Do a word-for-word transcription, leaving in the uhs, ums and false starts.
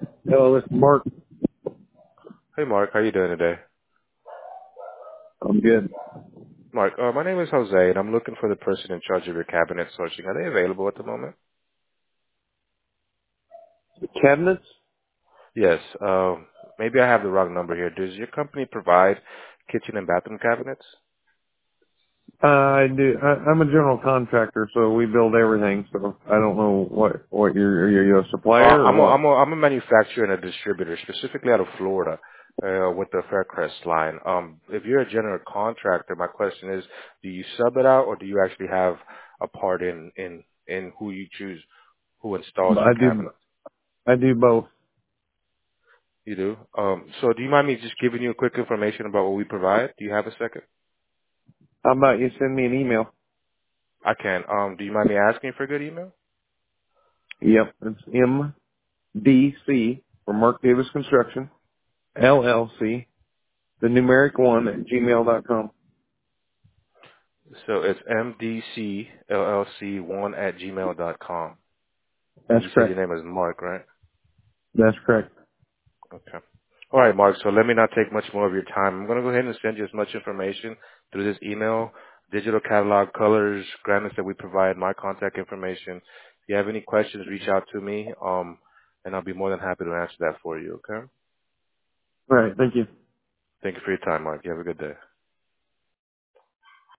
Hello, this is Mark. Hey, Mark. How you doing today? I'm good. Mark, uh, my name is Jose, and I'm looking for the person in charge of your cabinet sourcing. Are they available at the moment? The cabinets? Yes. Um, maybe I have the wrong number here. Does your company provide kitchen and bathroom cabinets? Uh, I do. I, I'm a general contractor, so we build everything. So I don't know what what you're. Are you a Uh, supplier or I'm a, what? I'm a, I'm a manufacturer and a distributor, specifically out of Florida, uh, with the Faircrest line. Um, if you're a general contractor, my question is, do you sub it out, or do you actually have a part in in in who you choose, who installs your I do. cabinet? I do both. You do? Um, so do you mind me just giving you a quick information about what we provide? Do you have a second? How about you send me an email? I can. Um, do you mind me asking for a good email? Yep, it's M D C for Mark Davis Construction L L C, the numeric one at gmail dot com. So it's M D C L L C one at gmail dot com. And That's you said your correct. name is Mark, right? That's correct. Okay. All right, Mark. So let me not take much more of your time. I'm going to go ahead and send you as much information through this email, digital catalog, colors, graphics that we provide, my contact information. If you have any questions, reach out to me, um, and I'll be more than happy to answer that for you, okay? All right. Thank you. Thank you for your time, Mark. You have a good day.